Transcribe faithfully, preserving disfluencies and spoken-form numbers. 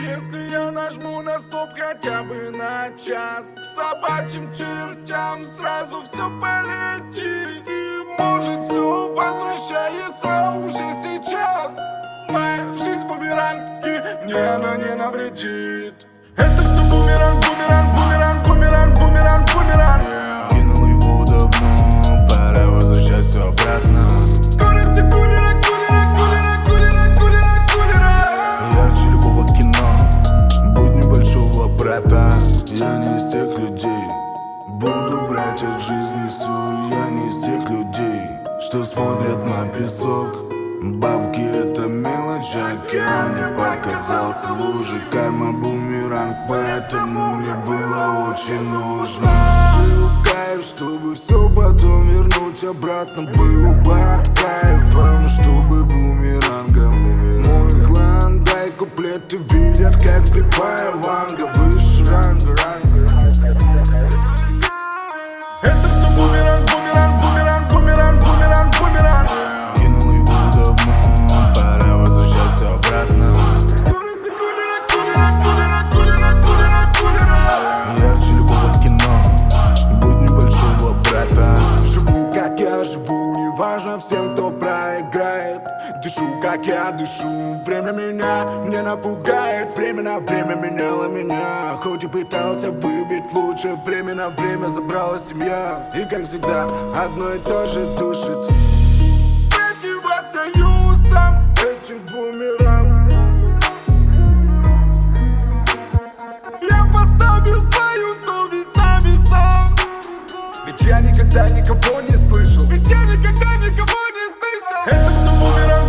Если я нажму на стоп хотя бы на час, к собачьим чертям сразу все полетит. И может все возвращается уже сейчас. Моя жизнь бумеранг, и мне она не навредит. Это все бумеранг, бумеранг, бумеранг, бумеранг, бумеранг, бумеранг. yeah. Кинул его давно, пора возвращать все обратно. Скорости кулера, кулера, кулера, кулера, кулера, кулера. Ярче любого кино, будь небольшого брата. Я не из тех людей, буду брать от жизни всю. Я не из тех людей, что смотрят на песок. Бабки это мелочь, океан мне показался лужей. Карма бумеранг, поэтому мне было очень нужно. Жил в кайф, чтобы все потом вернуть обратно. Был бы от кайфа, чтобы бумерангом. Мой клан, дай куплеты, видят как слепая ванга. Выше ранга, ранга. Это все бумеранг, бумеранг, бумеранг, бумеранг, бумеранг, бумеранг. Кинул его давно, пора возвращать все обратно. Скорости кулера, кулера, кулера, кулера, кулера, кулера. Ярче любого кино, будь небольшого брата. Живу как я живу, неважно всем, кто проиграет. Дышу как я дышу, время меня не напугает. Время на время меняло меня, хоть и пытался выбить лучше. Время на время забрала семья, и как всегда одно и то же душит. Противостоюсом этим бумерангом. Я поставил свою совесть на веса. Ведь я никогда никого не слышал, ведь я никогда никого не слышал. Это все бумеранг.